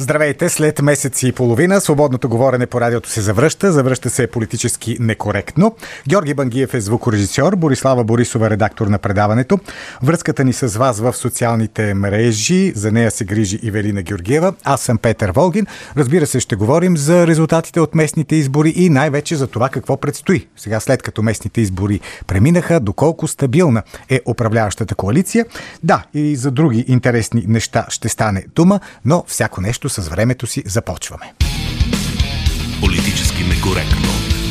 Здравейте, след месец и половина свободното говорене по радиото се завръща се политически некоректно. Георги Бангиев е звукорежисьор, Борислава Борисова редактор на предаването. Връзката ни с вас в социалните мрежи, за нея се грижи Ивелина Георгиева. Аз съм Петър Волгин. Разбира се, ще говорим за резултатите от местните избори и най-вече за това какво предстои. Сега, след като местните избори преминаха, доколко стабилна е управляващата коалиция. Да, и за други интересни неща ще стане дума, но всяко нещо с времето си започваме. Политически некоректно.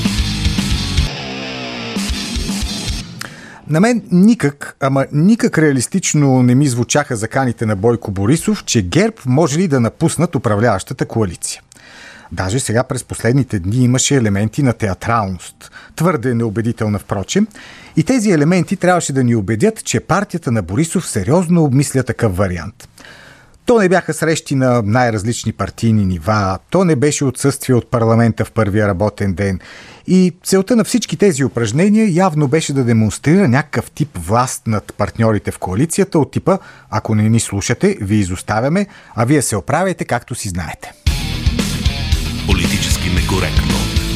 На мен никак реалистично не ми звучаха заканите на Бойко Борисов, че ГЕРБ може ли да напуснат управляващата коалиция. Даже сега през последните дни имаше елементи на театралност. Твърде неубедителна, впрочем. И тези елементи трябваше да ни убедят, че партията на Борисов сериозно обмисля такъв вариант. То не бяха срещи на най-различни партийни нива, то не беше отсъствие от парламента в първия работен ден. И целта на всички тези упражнения явно беше да демонстрира някакъв тип власт над партньорите в коалицията от типа: ако не ни слушате, ви изоставяме, а вие се оправяйте както си знаете. Политически некоректно.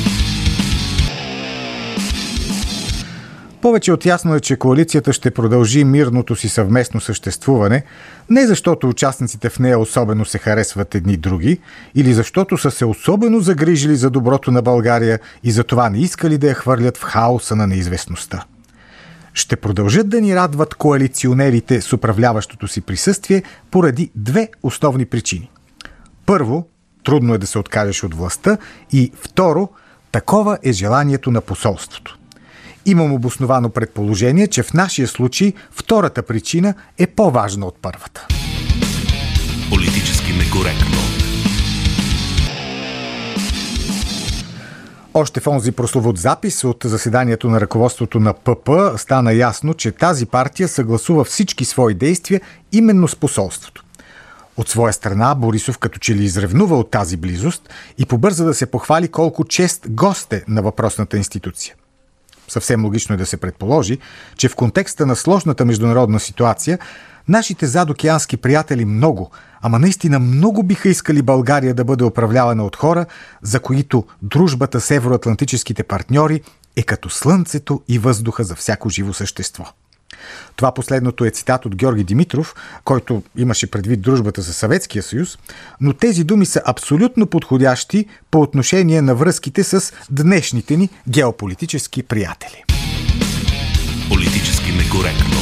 Повече от ясно е, че коалицията ще продължи мирното си съвместно съществуване, не защото участниците в нея особено се харесват едни други, или защото са се особено загрижили за доброто на България и затова не искали да я хвърлят в хаоса на неизвестността. Ще продължат да ни радват коалиционерите с управляващото си присъствие поради две основни причини. Първо, трудно е да се откажеш от властта, и второ, такова е желанието на посолството. Имам обосновано предположение, че в нашия случай втората причина е по-важна от първата. Политически некоректно. Още в онзи прословут запис от заседанието на ръководството на ПП стана ясно, че тази партия съгласува всички свои действия именно с посолството. От своя страна Борисов като че ли изревнува от тази близост и побърза да се похвали колко чест гост е на въпросната институция. Съвсем логично е да се предположи, че в контекста на сложната международна ситуация нашите задокеански приятели наистина много биха искали България да бъде управлявана от хора, за които дружбата с евроатлантическите партньори е като слънцето и въздуха за всяко живо същество. Това последното е цитат от Георги Димитров, който имаше предвид дружбата с Съветския съюз, но тези думи са абсолютно подходящи по отношение на връзките с днешните ни геополитически приятели. Политически некоректно.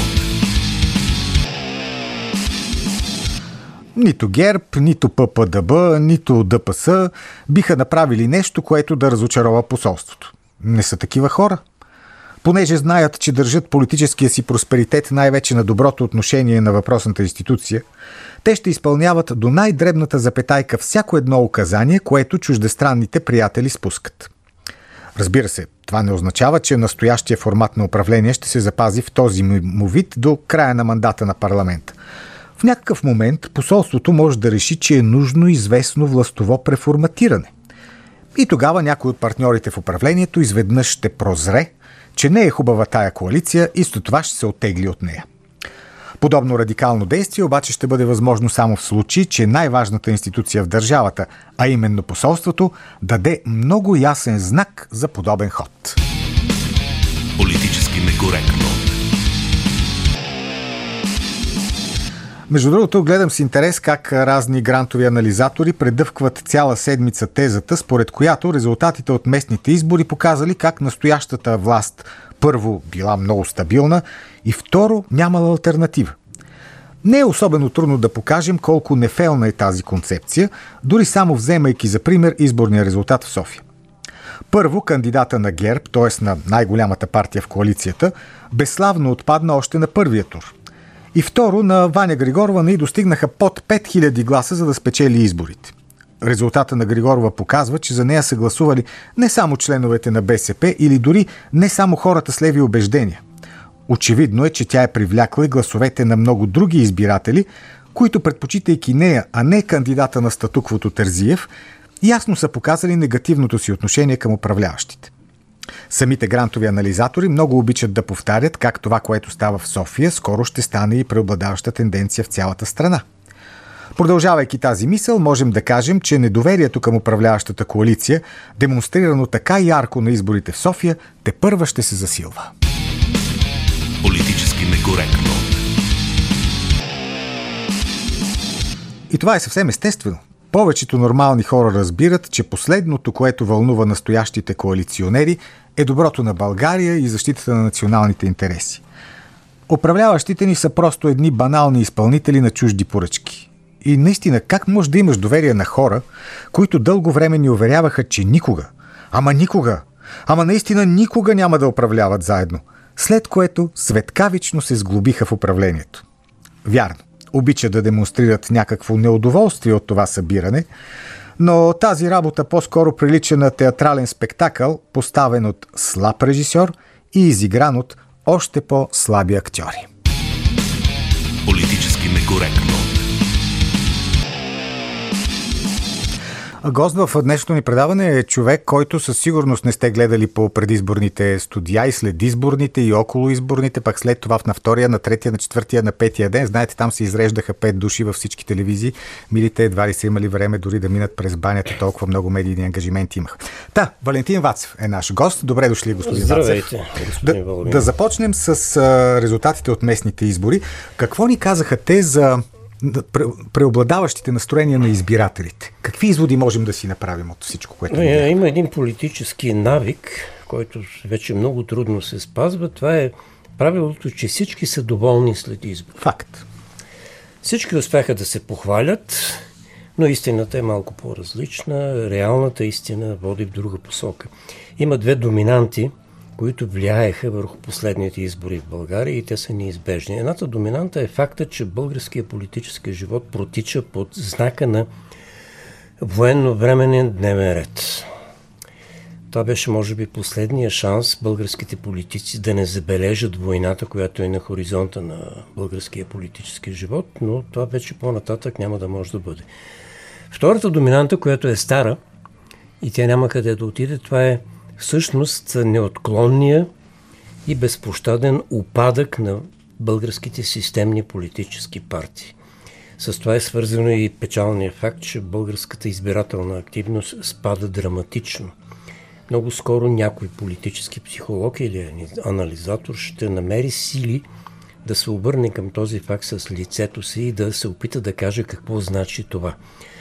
Нито ГЕРБ, нито ППДБ, нито ДПС биха направили нещо, което да разочарова посолството. Не са такива хора. Понеже знаят, че държат политическия си просперитет най-вече на доброто отношение на въпросната институция, те ще изпълняват до най-дребната запетайка всяко едно указание, което чуждестранните приятели спускат. Разбира се, това не означава, че настоящия формат на управление ще се запази в този му вид до края на мандата на парламента. В някакъв момент посолството може да реши, че е нужно известно властово преформатиране. И тогава някой от партньорите в управлението изведнъж ще прозре, че не е хубава тая коалиция и с това ще се оттегли от нея. Подобно радикално действие обаче ще бъде възможно само в случай, че най-важната институция в държавата, а именно посолството, даде много ясен знак за подобен ход. Политически некоректно. Между другото, гледам с интерес как разни грантови анализатори предъвкват цяла седмица тезата, според която резултатите от местните избори показали как настоящата власт първо била много стабилна и второ нямала алтернатива. Не е особено трудно да покажем колко нефелна е тази концепция, дори само вземайки за пример изборния резултат в София. Първо, кандидата на ГЕРБ, т.е. на най-голямата партия в коалицията, безславно отпадна още на първия тур. И второ, на Ваня Григорова не й достигнаха под 5000 гласа, за да спечели изборите. Резултата на Григорова показва, че за нея са гласували не само членовете на БСП или дори не само хората с леви убеждения. Очевидно е, че тя е привлякла и гласовете на много други избиратели, които, предпочитайки нея, а не кандидата на статуквото Терзиев, ясно са показали негативното си отношение към управляващите. Самите грантови анализатори много обичат да повтарят как това, което става в София, скоро ще стане и преобладаваща тенденция в цялата страна. Продължавайки тази мисъл, можем да кажем, че недоверието към управляващата коалиция, демонстрирано така ярко на изборите в София, тепърва ще се засилва. Политически некоректно. И това е съвсем естествено. Повечето нормални хора разбират, че последното, което вълнува настоящите коалиционери, е доброто на България и защитата на националните интереси. Управляващите ни са просто едни банални изпълнители на чужди поръчки. И наистина, как може да имаш доверие на хора, които дълго време ни уверяваха, че никога, ама наистина никога няма да управляват заедно, след което светкавично се сглобиха в управлението. Вярно, обича да демонстрират някакво неудоволствие от това събиране, но тази работа по-скоро прилича на театрален спектакъл, поставен от слаб режисьор и изигран от още по-слаби актьори. Политически некоректно. Гост в днешното ни предаване е човек, който със сигурност не сте гледали по предизборните студия и след изборните и около изборните, пак след това на втория, на третия, на четвъртия, на петия ден. Знаете, там се изреждаха 5 души във всички телевизии. Милите едва ли са имали време дори да минат през банята, толкова много медийни ангажименти имах. Валентин Вацев е наш гост. Добре дошли, господин Вацев. Здравейте, господин Владимир. Да започнем с резултатите от местните избори. Какво ни казаха те за преобладаващите настроения на избирателите? Какви изводи можем да си направим от всичко, което има един политически навик, който вече много трудно се спазва. Това е правилото, че всички са доволни след избор. Факт. Всички успяха да се похвалят, но истината е малко по-различна. Реалната истина води в друга посока. Има две доминанти, които влияеха върху последните избори в България и те са неизбежни. Едната доминанта е факта, че българския политически живот протича под знака на военно-временен дневен ред. Това беше, може би, последния шанс българските политици да не забележат войната, която е на хоризонта на българския политически живот, но това вече по-нататък няма да може да бъде. Втората доминанта, която е стара и тя няма къде да отиде, това е всъщност неотклонния и безпощаден упадък на българските системни политически партии. С това е свързано и печалния факт, че българската избирателна активност спада драматично. Много скоро някой политически психолог или анализатор ще намери сили да се обърне към този факт с лицето си и да се опита да каже какво значи това.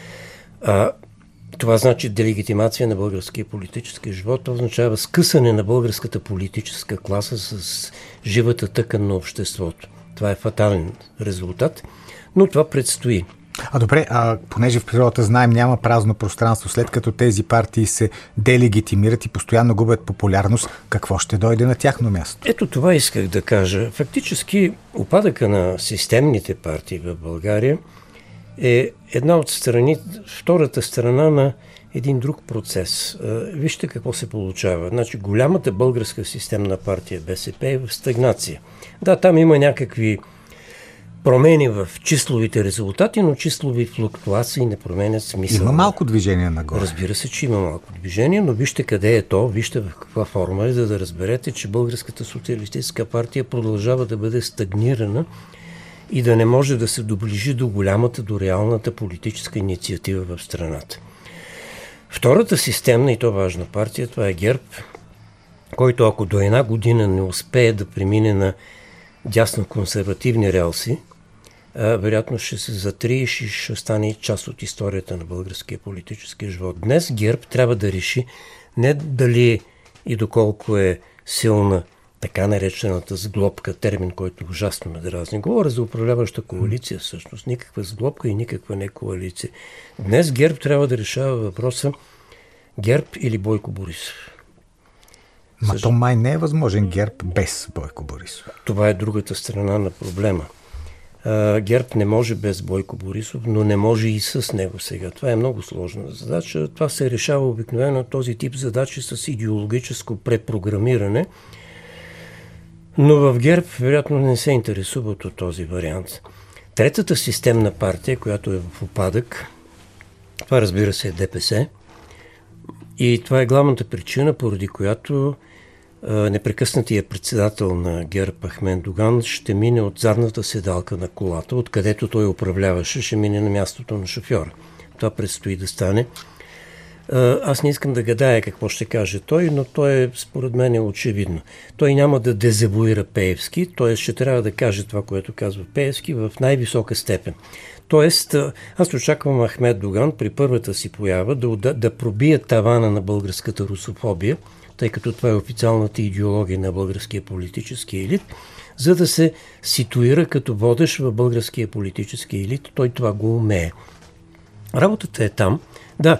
Това значи делегитимация на българския политически живот. Това означава скъсане на българската политическа класа с живата тъкан на обществото. Това е фатален резултат, но това предстои. Добре, понеже в природата знаем няма празно пространство, след като тези партии се делегитимират и постоянно губят популярност, какво ще дойде на тяхно място? Ето това исках да кажа. Фактически упадъка на системните партии в България е една от страни, втората страна на един друг процес. Вижте какво се получава. Значи, голямата българска системна партия БСП е в стагнация. Да, там има някакви промени в числовите резултати, но числови флуктуации не променят смисъл. Има малко движение нагоре. Разбира се, че има малко движение, но вижте къде е то, вижте в каква форма е, за да разберете, че Българската социалистическа партия продължава да бъде стагнирана и да не може да се доближи до голямата, до реалната политическа инициатива в страната. Втората системна и то важна партия, това е ГЕРБ, който ако до една година не успее да премине на дясно-консервативни релси, вероятно ще се затри и ще стане част от историята на българския политически живот. Днес ГЕРБ трябва да реши не дали и доколко е силна така наречената сглобка, термин, който ужасно ме дразни. Говоря за управляваща коалиция всъщност. Никаква сглобка и никаква не коалиция. Днес ГЕРБ трябва да решава въпроса ГЕРБ или Бойко Борисов. То май не е възможен ГЕРБ без Бойко Борисов. Това е другата страна на проблема. ГЕРБ не може без Бойко Борисов, но не може и с него сега. Това е много сложна задача. Това се решава обикновено този тип задачи с идеологическо препрограмиране, но в ГЕРБ вероятно не се интересуват от този вариант. Третата системна партия, която е в упадък, това разбира се е ДПС. И това е главната причина, поради която непрекъснатия председател на ГЕРБ Ахмед Доган ще мине от задната седалка на колата, откъдето той управляваше, ще мине на мястото на шофьора. Това предстои да стане. Аз не искам да гадая какво ще каже той, но той според мен е очевидно. Той няма да дезавуира Пеевски, т.е. ще трябва да каже това, което казва Пеевски в най-висока степен. Тоест, аз очаквам Ахмед Доган при първата си поява да пробие тавана на българската русофобия, тъй като това е официалната идеология на българския политически елит, за да се ситуира като водещ в българския политически елит. Той това го умее. Работата е там. Да,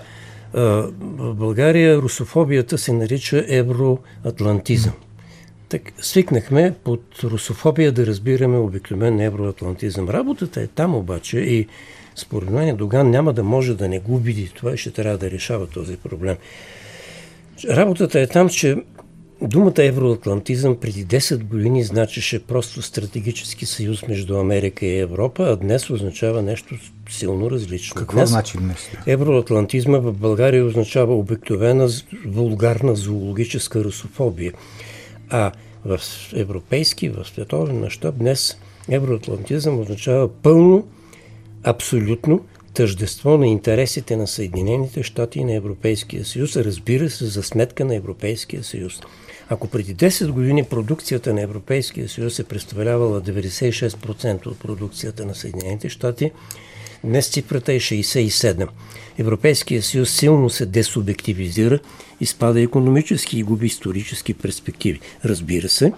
в България русофобията се нарича евроатлантизъм. Так, свикнахме под русофобия да разбираме обикновен евроатлантизъм. Работата е там обаче и според мен Доган няма да може да не го види това и ще трябва да решава този проблем. Работата е там, че думата евроатлантизъм преди 10 години значеше просто стратегически съюз между Америка и Европа, а днес означава нещо силно различно. Какво значи днес? Евроатлантизма в България означава обикновена вулгарна зоологическа русофобия. А в европейски, в световен мащаб днес евроатлантизъм означава пълно, абсолютно тъждество на интересите на Съединените щати и на Европейския съюз, разбира се, за сметка на Европейския съюз. Ако преди 10 години продукцията на Европейския съюз е представлявала 96% от продукцията на Съединените щати, днес цифрата е 67%. Европейския съюз силно се десубективизира, изпада икономически и губи исторически перспективи. Разбира се,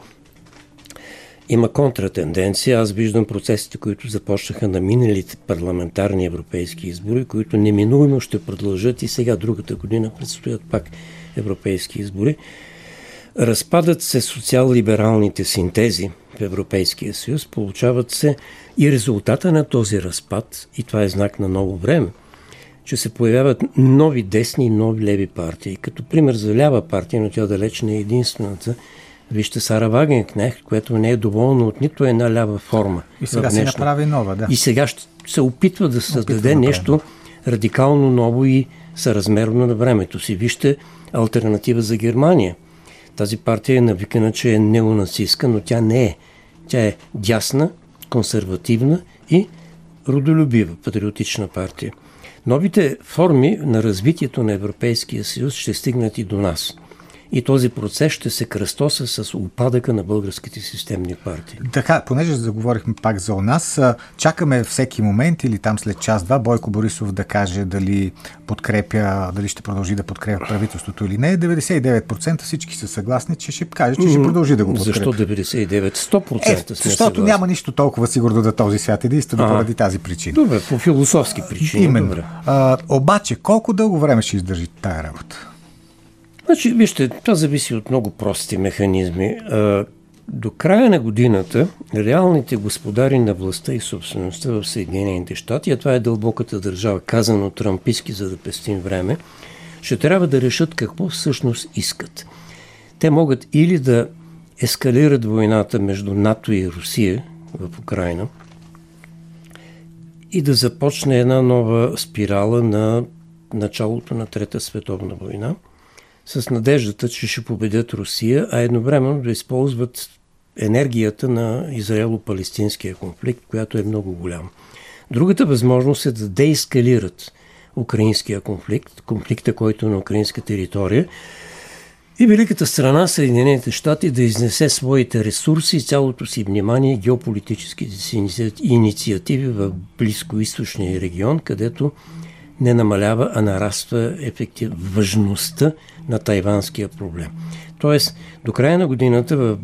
има контратенденция. Аз виждам процесите, които започнаха на миналите парламентарни европейски избори, които неминуемо ще продължат и сега другата година предстоят пак европейски избори. Разпадат се социал-либералните синтези в Европейския съюз, получават се и резултата на този разпад, и това е знак на ново време, че се появяват нови десни и нови леви партии. Като пример за лява партия, но тя далеч не е единствената, вижте Сара Вагенкнехт, която не е доволна от нито една лява форма. И сега се направи нова, да. И сега ще се опитва да създаде нещо радикално ново и съразмерно на времето си. Вижте Алтернатива за Германия. Тази партия е навикана, че е неонацистка, но тя не е. Тя е дясна, консервативна и родолюбива, патриотична партия. Новите форми на развитието на Европейския съюз ще стигнат и до нас. И този процес ще се кръстоса с упадъка на българските системни партии. Така, понеже заговорихме пак за у нас, чакаме всеки момент или там след час-два Бойко Борисов да каже дали подкрепя, дали ще продължи да подкрепя правителството или не. 99% всички са съгласни, че ще каже, че ще продължи да го подкрепя. Защо 99? 100% сме защото съгласни. Няма нищо толкова сигурно да този свят единствено поради тази причина. Добре, по философски причини. Именно. Добре. Обаче, колко дълго време ще издържи тая работа? Значи, вижте, това зависи от много прости механизми. До края на годината реалните господари на властта и собствеността в Съединените щати, а това е дълбоката държава, казано трампистки, за да пестим време, ще трябва да решат какво всъщност искат. Те могат или да ескалират войната между НАТО и Русия в Украйна и да започне една нова спирала на началото на Трета световна война, с надеждата, че ще победят Русия, а едновременно да използват енергията на израело-палестинския конфликт, която е много голяма. Другата възможност е да деескалират украинския конфликт, конфликта, който е на украинска територия, и великата страна, Съединените щати, да изнесе своите ресурси и цялото си внимание и геополитическите си инициативи в близкоизточния регион, където не намалява, а нараства важността на тайванския проблем. Тоест, до края на годината в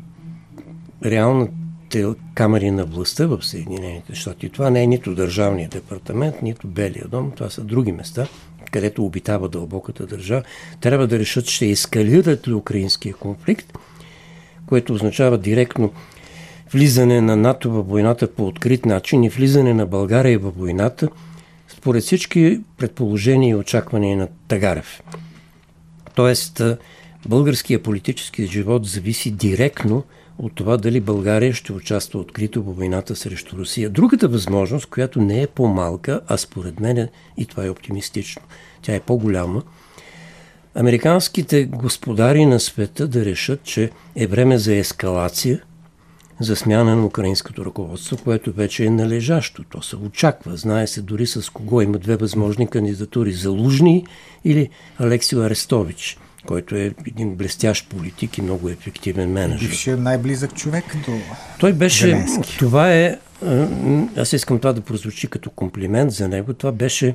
реалните камери на властта в Съединените щати, това не е нито Държавният департамент, нито Белия дом, това са други места, където обитава дълбоката държава, трябва да решат, ще ескалират ли украинския конфликт, което означава директно влизане на НАТО във войната по открит начин и влизане на България във войната, според всички предположения и очаквания на Тагарев. Тоест, българския политически живот зависи директно от това дали България ще участва открито във войната срещу Русия. Другата възможност, която не е по-малка, а според мен и това е оптимистично, тя е по-голяма, американските господари на света да решат, че е време за ескалация, за смяна на украинското ръководство, което вече е належащо. То се очаква. Знае се дори с кого има две възможни кандидатури. Залужни или Алексио Арестович, който е един блестящ политик и много ефективен менеджер. Бившият най-близък човек до Той беше... Зеленски. Това е... Аз искам това да прозвучи като комплимент за него. Това беше...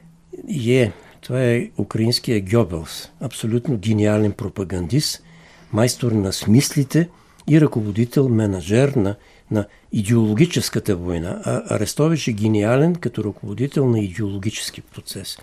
Това е украинския Гьобелс. Абсолютно гениален пропагандист, майстор на смислите и ръководител, менеджер на идеологическата война. А Арестович е гениален като ръководител на идеологически процес.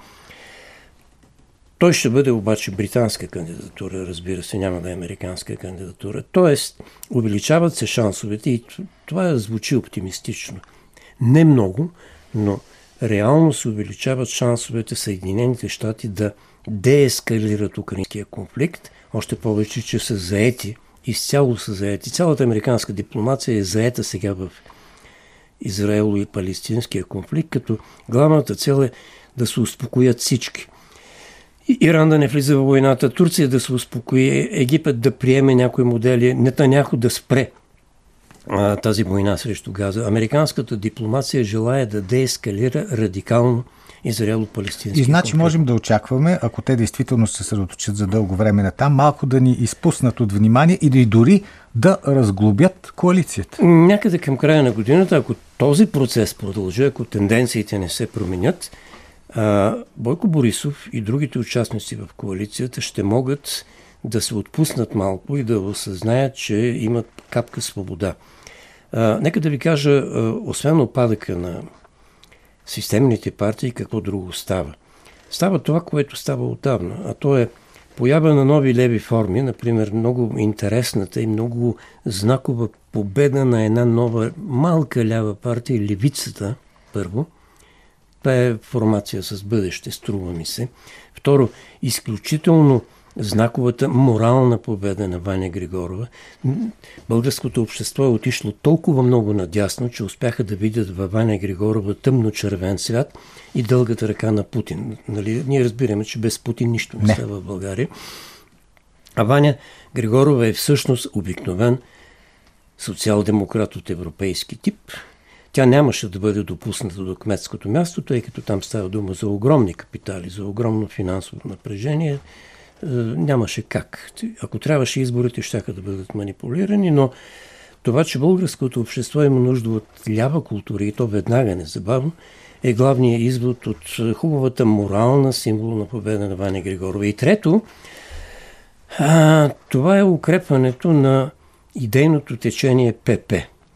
Той ще бъде обаче британска кандидатура, разбира се, няма да е американска кандидатура. Тоест, увеличават се шансовете и това звучи оптимистично. Не много, но реално се увеличават шансовете Съединените щати да деескалират украинския конфликт, още повече, че са заети, изцяло са заети. Цялата американска дипломация е заета сега в Израело и палестинския конфликт, като главната цел е да се успокоят всички. Иран да не влиза в войната, Турция да се успокои, Египет да приеме някои модели, Нетаняху да спре тази война срещу Газа. Американската дипломация желая да деескалира радикално израело-палестински. И значи можем да очакваме, ако те действително се съсредоточат за дълго време на там, малко да ни изпуснат от внимание и дори да разглобят коалицията. Някъде към края на годината, ако този процес продължи, ако тенденциите не се променят, Бойко Борисов и другите участници в коалицията ще могат да се отпуснат малко и да осъзнаят, че имат капка свобода. Нека да ви кажа, освен опадъка на системните партии, какво друго става. Става това, което става отдавна, а то е поява на нови леви форми, например много интересната и много знакова победа на една нова малка лява партия, Левицата, първо. Това е формация с бъдеще, струва ми се. Второ, изключително знаковата морална победа на Ваня Григорова. Българското общество е отишло толкова много надясно, че успяха да видят във Ваня Григорова тъмно-червен свят и дългата ръка на Путин. Нали? Ние разбираме, че без Путин нищо не става в България. А Ваня Григорова е всъщност обикновен социал-демократ от европейски тип. Тя нямаше да бъде допусната до кметското място, тъй като там става дума за огромни капитали, за огромно финансово напрежение. Нямаше как. Ако трябваше, изборите щяха да бъдат манипулирани, но това, че българското общество има нужда от лява култура и то веднага незабавно, е главният извод от хубавата морална символна победа на Ваня Григорова. И трето, това е укрепването на идейното течение ПП,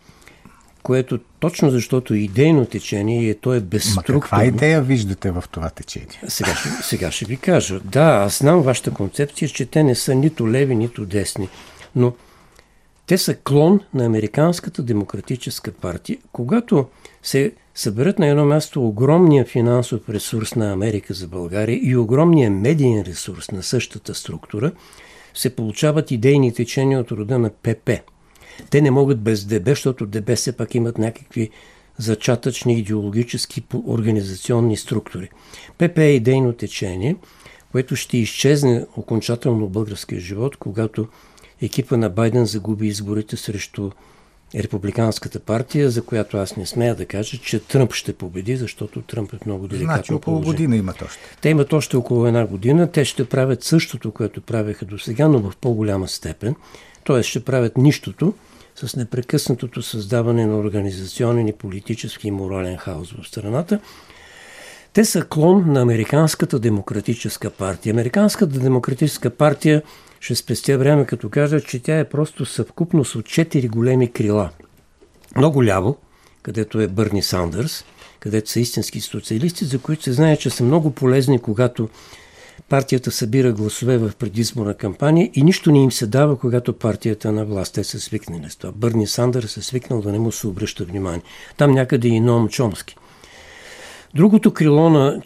което точно защото идейно течение, то е безструктурно. Каква идея виждате в това течение? Сега ще ви кажа. Да, аз знам вашата концепция, че те не са нито леви, нито десни, но те са клон на Американската демократическа партия. Когато се съберат на едно място огромния финансов ресурс на Америка за България и огромния медиен ресурс на същата структура, се получават идейни течения от рода на ПП. Те не могат без ДБ, защото ДБ все пак имат някакви зачатъчни идеологически организационни структури. ПП е идейно течение, което ще изчезне окончателно в българския живот, когато екипа на Байден загуби изборите срещу Републиканската партия, за която аз не смея да кажа, че Тръмп ще победи, защото Тръмп е много деликатно. Значи около година имат още. Те имат още около една година. Те ще правят същото, което правеха до сега, но в по-голяма степен. Т.е. ще правят нищото с непрекъснатото създаване на организационен и политически и морален хаос в страната. Те са клон на Американската демократическа партия. Американската демократическа партия, ще спестя време като кажа, че тя е просто съвкупност от 4 големи крила. Много ляво, където е Бърни Сандърс, където са истински социалисти, за които се знае, че са много полезни, когато партията събира гласове в предизборна кампания и нищо не им се дава, когато партията е на власт. Те са свикнали с това. Бърни Сандърс е свикнал да не му се обръща внимание. Там някъде и Ноам Чомски. Другото крило на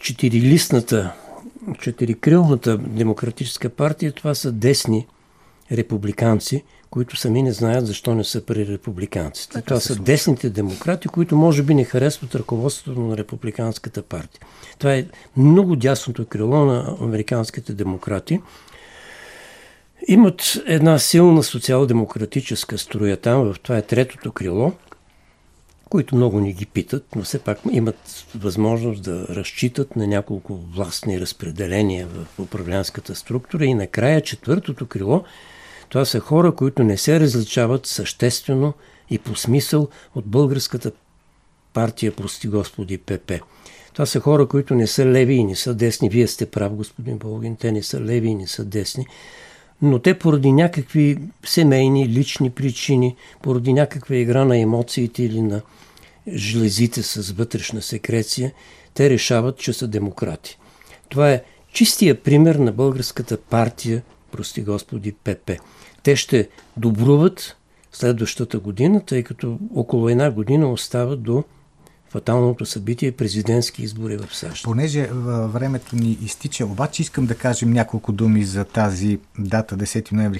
четирикрилната демократическа партия, това са десни републиканци, които сами не знаят защо не са при републиканците. Това са десните демократи, които може би не харесват ръководството на републиканската партия. Това е много дясното крило на американските демократи. Имат една силна социал-демократическа струя там, това е третото крило, които много не ги питат, но все пак имат възможност да разчитат на няколко властни разпределения в управленската структура. И накрая четвъртото крило, това са хора, които не се различават съществено и по смисъл от българската партия, прости Господи, ПП. Това са хора, които не са леви и не са десни. Вие сте прав, господин Болгин, те не са леви и не са десни. Но те поради някакви семейни, лични причини, поради някаква игра на емоциите или на жлезите с вътрешна секреция, те решават, че са демократи. Това е чистия пример на българската партия, прости Господи, ПП. Те ще добруват следващата година, тъй като около една година остава до фаталното събитие президентски избори в САЩ. Понеже времето ни изтича, обаче искам да кажем няколко думи за тази дата, 10 ноември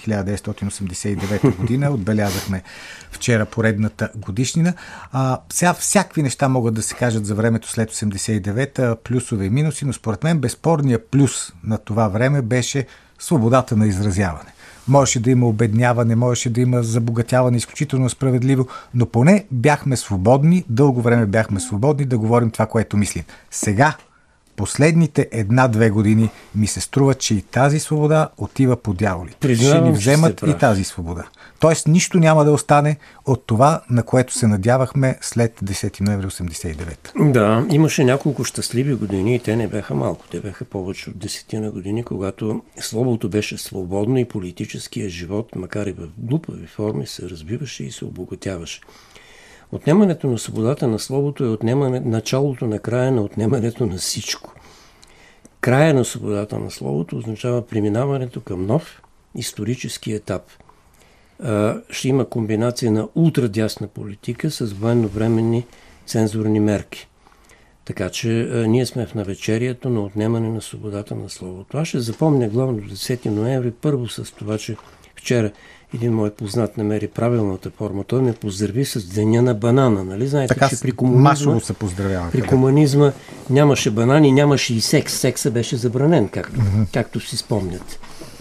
1989 година. Отбелязахме вчера поредната годишнина. Сега всякакви неща могат да се кажат за времето след 89-та, плюсове и минуси, но според мен безспорният плюс на това време беше свободата на изразяване. Можеше да има обедняване, можеше да има забогатяване, изключително справедливо, но поне бяхме свободни, дълго време бяхме свободни да говорим това, което мислим. Сега, последните 1-2 години, ми се струва, че и тази свобода отива по дяволите. Ще ни вземат и тази свобода. Тоест, нищо няма да остане от това, на което се надявахме след 10 ноември 1989. Да, имаше няколко щастливи години и те не бяха малко. Те бяха повече от 10 на години, когато словото беше свободно и политическия живот, макар и в глупави форми, се развиваше и се обогатяваше. Отнемането на свободата на словото е началото на края на отнемането на всичко. Края на свободата на словото означава преминаването към нов исторически етап. Ще има комбинация на ултрадясна политика с военновременни цензурни мерки. Така че ние сме в навечерието на отнемане на свободата на словото. Аз ще запомня главно 10 ноември първо с това, че вчера един мой познат намери правилната форма. Той ме поздрави с деня на банана. Нали? Знаете, така, че при комунизма, се поздравява, при комунизма нямаше банани, нямаше и секс. Секса беше забранен, както си спомняте.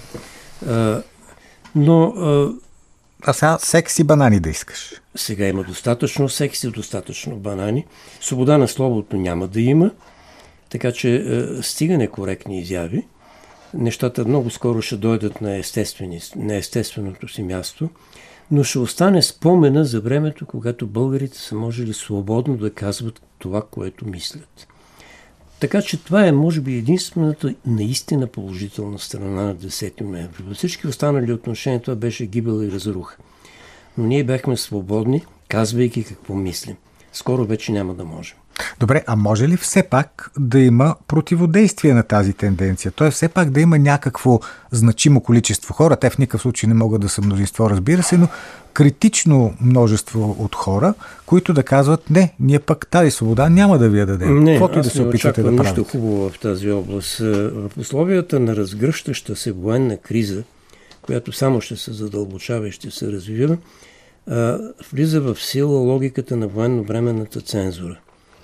А сега секс и банани да искаш. Сега има достатъчно секс и достатъчно банани. Свобода на словото няма да има, така че стига некоректни изяви. Нещата много скоро ще дойдат на естественото си място, но ще остане спомена за времето, когато българите са можели свободно да казват това, което мислят. Така че това е, може би, единствената наистина положителна страна на 10 ноември. Във всички останали отношения това беше гибел и разруха. Но ние бяхме свободни, казвайки какво мислим. Скоро вече няма да можем. Добре, а може ли все пак да има противодействие на тази тенденция? Тоест все пак да има някакво значимо количество хора, те в никакъв случай не могат да са мнозинство, разбира се, но критично множество от хора, които да казват, не, ние пък тази свобода няма да ви я дадем. Не, каквото и да се опитвате да правите. Нищо хубаво в тази област. В условията на разгръщаща се военна криза, която само ще се задълбочава и ще се развива, влиза в сила логиката на военновременната цензура.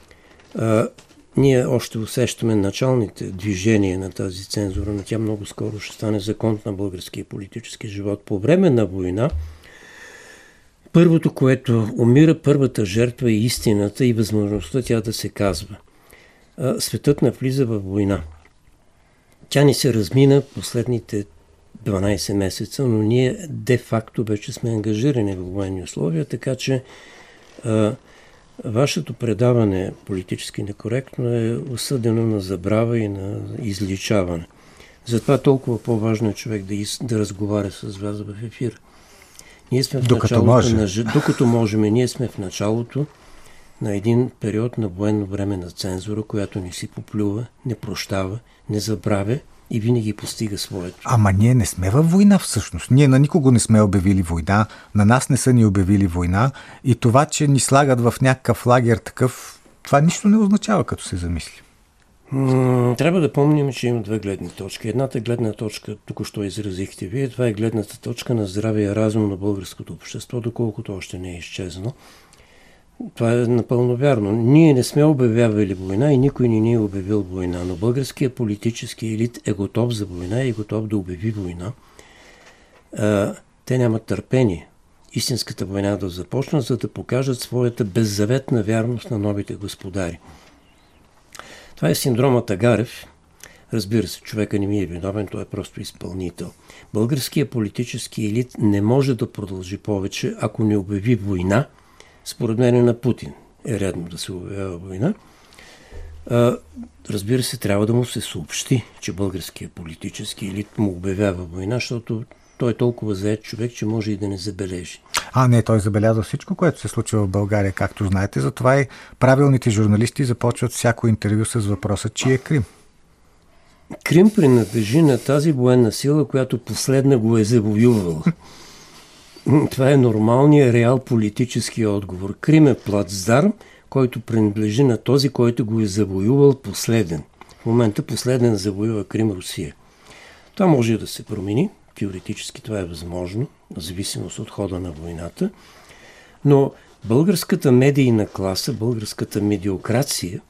Ние още усещаме началните движения на тази цензура, но тя много скоро ще стане закон на българския политически живот. По време на война, първото, което умира, първата жертва е истината и възможността тя да се казва. Светът навлиза в война. Тя ни се размина последните 12 месеца, но ние де-факто вече сме ангажирани в военни условия, така че вашето предаване политически некоректно е осъдено на забрава и на изличаване. Затова толкова по-важно е човек да разговаря с вас в ефир. Ние сме в докато можем, ние сме в началото на един период на военно време на цензура, която не си поплюва, не прощава, не забравя и винаги постига своето. Ама ние не сме във война всъщност. Ние на никого не сме обявили война, на нас не са ни обявили война и това, че ни слагат в някакъв лагер такъв, това нищо не означава, като се замисли. Трябва да помним, че има две гледни точки. Едната гледна точка, току-що изразихте вие, това е гледната точка на здравия разум на българското общество, доколкото още не е изчезнало. Това е напълно вярно. Ние не сме обявявали война и никой не ни е обявил война, но българският политически елит е готов за война и е готов да обяви война. Те нямат търпение истинската война да започнат, за да покажат своята беззаветна вярност на новите господари. Това е синдромът Тагарев. Разбира се, човека не ми е виновен, той е просто изпълнител. Българският политически елит не може да продължи повече, ако не обяви война. Според мен на Путин е редно да се обявява война. Разбира се, трябва да му се съобщи, че българският политически елит му обявява война, защото той е толкова заед човек, че може и да не забележи. Не, той забелязва всичко, което се случва в България, както знаете. Затова и правилните журналисти започват всяко интервю с въпроса, чий е Крим. Крим принадлежи на тази военна сила, която последна го е завоювала. Това е нормалният реал политически отговор. Крим е плацдарм, който принадлежи на този, който го е завоювал последен. В момента последен завоюва Крим Русия. Това може да се промени. Теоретически това е възможно, в зависимост от хода на войната. Но българската медийна класа, българската медиокрация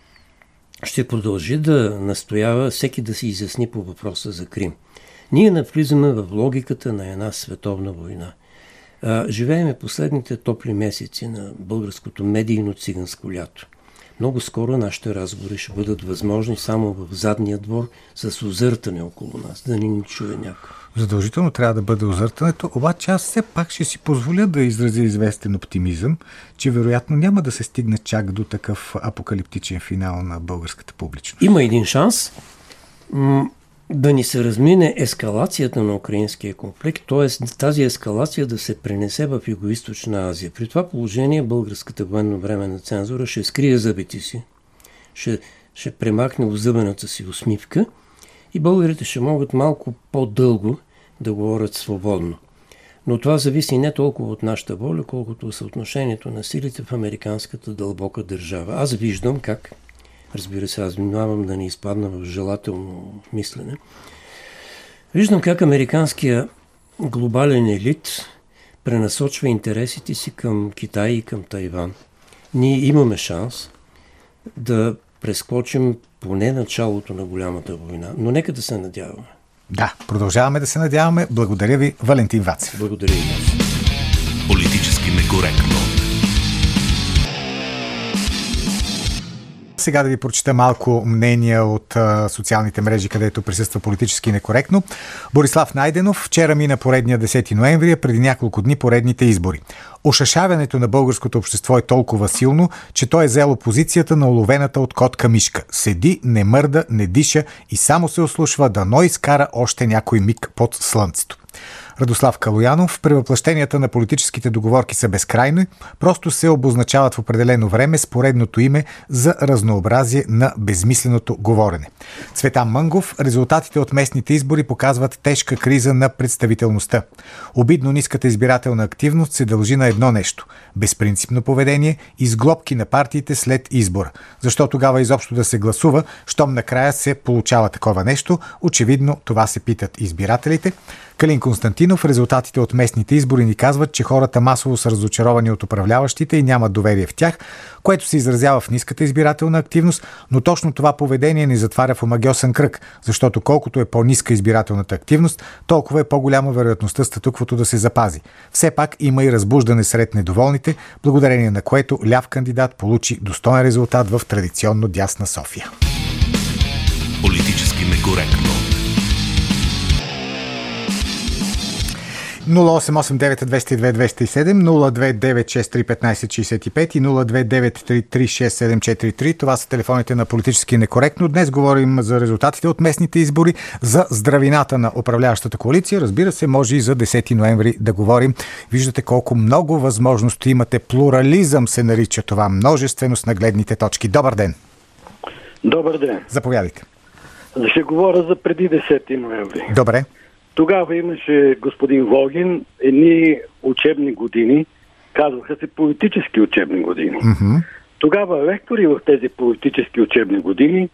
ще продължи да настоява всеки да се изясни по въпроса за Крим. Ние навлизаме в логиката на една световна война. Живееме последните топли месеци на българското медийно циганско лято. Много скоро нашите разговори ще бъдат възможни само в задния двор с озъртане около нас, да ни чуе някой. Задължително трябва да бъде озъртането, обаче аз все пак ще си позволя да изразя известен оптимизъм, че вероятно няма да се стигне чак до такъв апокалиптичен финал на българската публичност. Има един шанс да ни се размине ескалацията на украинския конфликт, т.е. тази ескалация да се пренесе в Югоизточна Азия. При това положение българската военновременна цензура ще скрие зъбите си, ще премахне озъбената си усмивка и българите ще могат малко по-дълго да говорят свободно. Но това зависи не толкова от нашата воля, колкото от съотношението на силите в американската дълбока държава. Аз виждам как, разбира се, аз внимавам да не изпадна в желателно мислене, виждам как американския глобален елит пренасочва интересите си към Китай и към Тайван. Ние имаме шанс да прескочим поне началото на голямата война, но нека да се надяваме. Да, продължаваме да се надяваме. Благодаря ви, Валентин Вацев. Благодаря и вас. Политически некоректно. Сега да ви прочита малко мнения от социалните мрежи, където присъства политически некоректно. Борислав Найденов: вчера мина поредния 10 ноември, а преди няколко дни поредните избори. Ошашаването на българското общество е толкова силно, че той е взело позицията на уловената от котка мишка. Седи, не мърда, не диша и само се ослушва, дано изкара още някой миг под слънцето. Радослав Калоянов: превъплъщенията на политическите договорки са безкрайни, просто се обозначават в определено време с поредното име за разнообразие на безмисленото говорене. Цветан Мънгов: резултатите от местните избори показват тежка криза на представителността. Обидно ниската избирателна активност се дължи на едно нещо – безпринципно поведение и сглобки на партиите след избора. Защо тогава изобщо да се гласува, щом накрая се получава такова нещо? Очевидно това се питат избирателите. Калин Константинов: резултатите от местните избори ни казват, че хората масово са разочаровани от управляващите и нямат доверие в тях, което се изразява в ниската избирателна активност, но точно това поведение ни затваря в омагьосан кръг, защото колкото е по-ниска избирателната активност, толкова е по-голяма вероятността статуквото да се запази. Все пак има и разбуждане сред недоволните, благодарение на което ляв кандидат получи достоен резултат в традиционно дясна София. Политически некоректно. 0889-202-207, 029631565 и 029336743. Това са телефоните на Политически некоректно. Днес говорим за резултатите от местните избори, за здравината на управляващата коалиция. Разбира се, може и за 10 ноември да говорим. Виждате колко много възможности имате. Плурализъм се нарича това. Множественост на гледните точки. Добър ден! Добър ден! Заповядайте. Ще говоря за преди 10 ноември. Добре. Тогава имаше господин Волгин, едни учебни години, казваха се политически учебни години. Mm-hmm. Тогава лектори в тези политически учебни години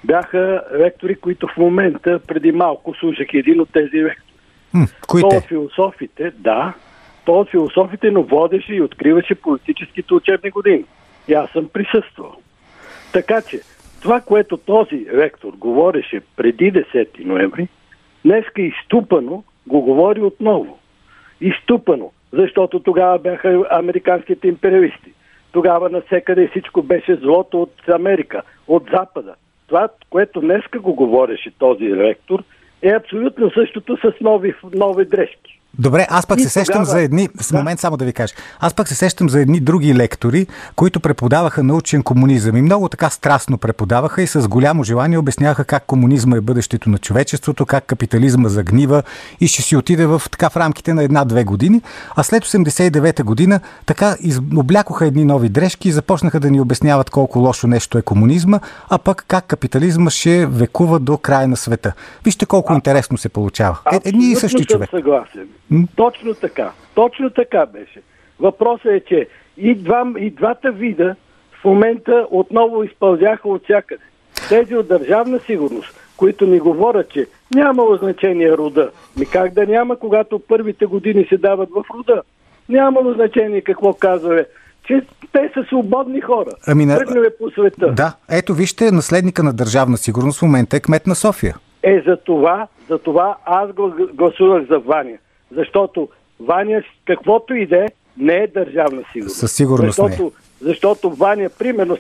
бяха ректори, които в момента преди малко слушах един от тези ректори. Кои Той те? от философите, да, той от философите, но водеше и откриваше политическите учебни години. И аз съм присъствал. Така че, това, което този ректор говореше преди 10 ноември, днеска изтупано го говори отново. Изтупано, защото тогава бяха американските империалисти. Тогава навсекъде всичко беше злото от Америка, от Запада. Това, което днеска го говореше този ректор, е абсолютно същото с нови дрежки. Добре, аз пък И се сещам тогава- за едни... С момент само да ви кажа. Аз пък се сещам за едни други лектори, които преподаваха научен комунизъм и много така страстно преподаваха и с голямо желание обясняваха как комунизма е бъдещето на човечеството, как капитализма загнива и ще си отиде в рамките на 1-2 години. А след 89-та година така облякоха едни нови дрежки и започнаха да ни обясняват колко лошо нещо е комунизма, а пък как капитализма ще векува до края на света. Вижте колко интересно се получава. Едни и същи човек. Абсолютно съм съгласен. Точно така. Точно така беше. Въпросът е, че и двата вида в момента отново изпълзяха от всякъде. Тези от държавна сигурност, които ни говорят, че нямало значение рода. Как да няма, когато първите години се дават в рода? Нямало значение какво казваме, че те са свободни хора. Тръгнем по света. Да, ето вижте, наследника на държавна сигурност в момента е кмет на София. За това аз гласувах за Ваня. Защото Ваня, каквото и да е, не е държавна сигурност. Със сигурност защото Ваня, примерно,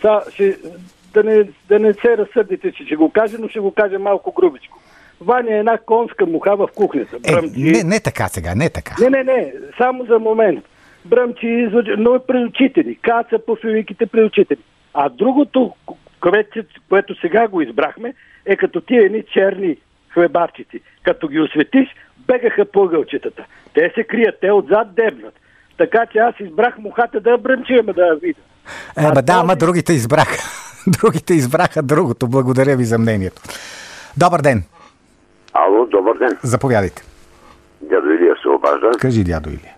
да не се разсърдите, че ще го каже, но ще го каже малко грубичко. Ваня е една конска муха в кухнята. Не така сега, не така. Не, само за момент. Бръмчи, но при учители, каца по филиките при учители. А другото, което сега го избрахме, е като тия едни черни хлебарчици. Като ги осветиш, бегаха по ъгълчетата. Те се крият, те отзад дебнат. Така че аз избрах мухата да я бръмчи, да я видя. Ама другите избраха. Другите избраха другото. Благодаря ви за мнението. Добър ден. Ало, добър ден. Заповядайте. Дядо Илия се обажда. Кажи, дядо Илия.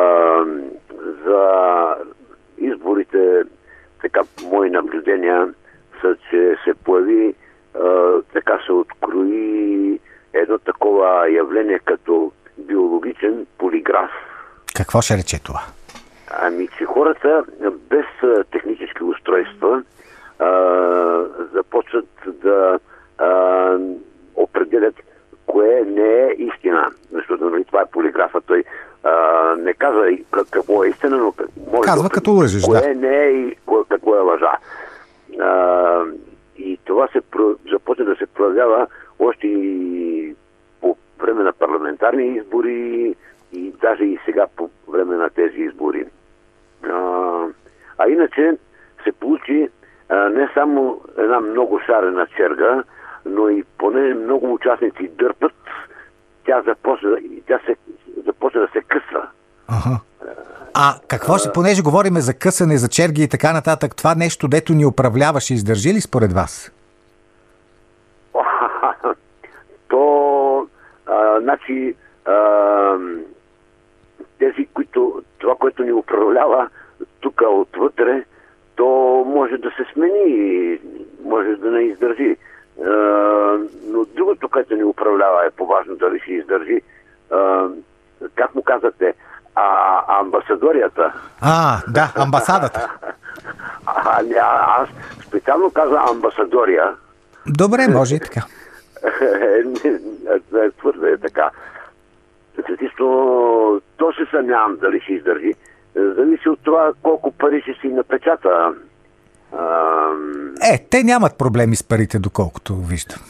За изборите, така, мои наблюдения са, че се появи, така се открои едно такова явление като биологичен полиграф. Какво ще рече това? Че хората без технически устройства започват да определят кое не е истина. Защото това е полиграфа. Той не казва какво е истина, но може казва да като лъжеш, кое не е и какво е лъжа. И това започна да се проявява още и по време на парламентарни избори и даже и сега по време на тези избори. А иначе се получи не само една много шарена черга, но и поне много участници дърпат, тя започна да се късва. Ага. Какво ще, понеже говориме за късане, за черги и така нататък, това нещо, дето ни управляваше, издържи ли според вас? Значи, това, което ни управлява тук отвътре, то може да се смени, може да не издържи. Но другото, което ни управлява, е по-важно дали ще издържи. Как му казвате? Амбасадорията. Да, амбасадата. Аз специално казвам амбасадория. Добре, може и така. Твърде е така. То се съмнявам дали ще издържи. Зависи от това колко пари ще си напечата. Те нямат проблеми с парите, доколкото виждам.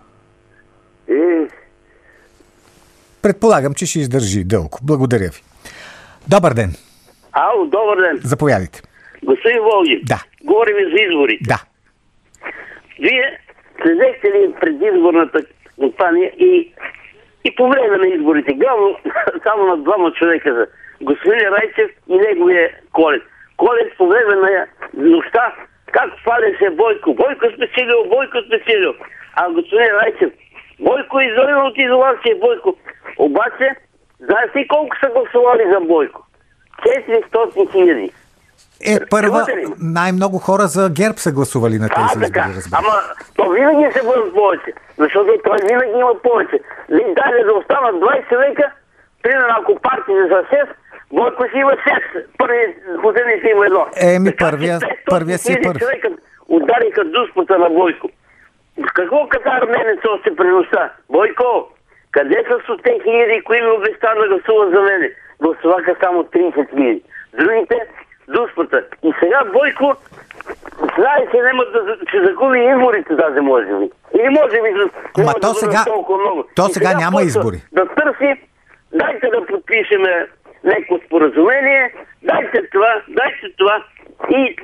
Предполагам, че ще издържи дълго. Благодаря ви. Добър ден. Ало, добър ден. Заповядайте. Господин Волгин. Да. Говорим за изборите. Да. Вие следехте ли предизборната кампания и по време на изборите? Главно само на двама човека за господин Райчев и неговия Колев. Колев по време на нощта, как хвали се Бойко. Бойко спечелил. А господин Райчев, Бойко излезе от изолация, Бойко. Обаче, знаете ли колко са гласували за Бойко? 400 000. първа, най-много хора за ГЕРБ са гласували на тези избори, разбира. Ама то винаги се бъдат повече, защото той винаги има повече. Даже да останат 20 човека, примерно ако партиите са 6, Бойко си има 6, последния си има едно. Първия си е първи. Човека удариха дуспата на Бойко. Какво каза арменец още при нощта? Бойко, къде са 100 хиляди, кои ми обеща да гласуват за мене? Гласуваха само 30 хиляди. Другите дуспата. И сега Бойко знае, че ще загуби изборите даже може би. Или може би Ама то сега няма избори. Да търси, дайте да подпишеме леко споразумение, дайте това и...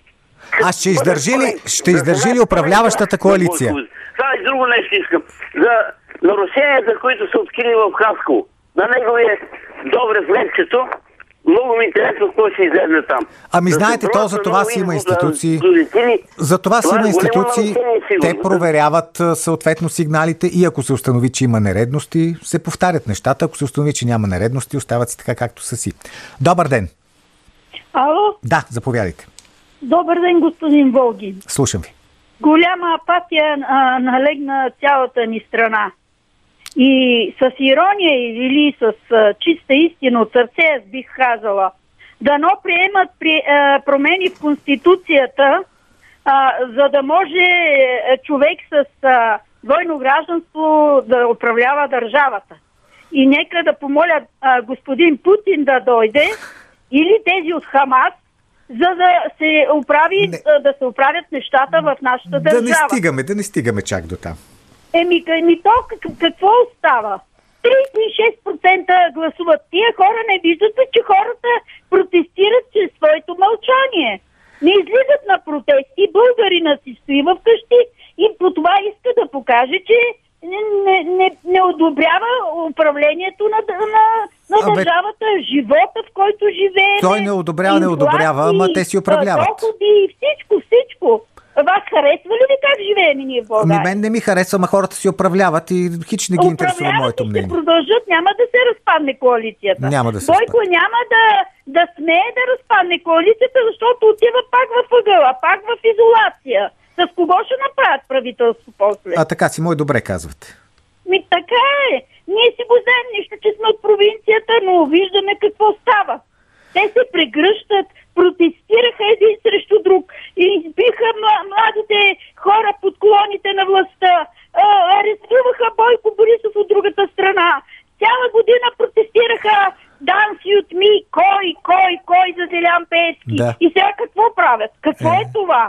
Ще издържи ли управляващата коалиция? Това и друго нещо искам. За нарушенията, които са открили в Хасково. На неговия Добрев летчето, много ми интересно какво ще излезе там. Ами знаете, то за това си има институции. За това си има институции. Те проверяват съответно сигналите и ако се установи, че има нередности, се повтарят нещата. Ако се установи, че няма нередности, остават си така, както са си. Добър ден. Ало? Да, заповядайте. Добър ден, господин Волгин. Слушам ви. Голяма апатия налегна цялата ни страна. И с ирония или с чиста истина от сърце, бих казала, дано приемат промени в Конституцията, за да може човек с двойно гражданство да управлява държавата. И нека да помоля господин Путин да дойде или тези от Хамас, за да се оправят нещата в нашата държава. Да не стигаме чак до там. Какво остава? 36% гласуват. Тия хора не виждат, че хората протестират чрез своето мълчание. Не излизат на протести, българина си стои вкъщи и по това иска да покаже, че не одобрява управлението на държавата, живота, в който живее. Той не одобрява, ама те си управляват. Доходи, всичко. Вас харесва ли как живеем ние в България? Мен не ми харесва, ама хората си управляват и хич не ги интересува моето мнение. Ще продължат, няма да се разпадне коалицията. Бойко няма да смее да разпадне коалицията, защото отива пак в ъгъла, пак в изолация. С кого ще направят правителство после? Така си, добре казвате. Така е. Ние си го знаем нищо, че сме от провинцията, но виждаме какво става. Те се прегръщат, протестираха един срещу друг и избиха младите хора под колоните на властта, арестуваха Бойко Борисов от другата страна. Цяла година протестираха Данси от ми, кой за Делян Пеевски. Да. И сега какво правят? Какво е това?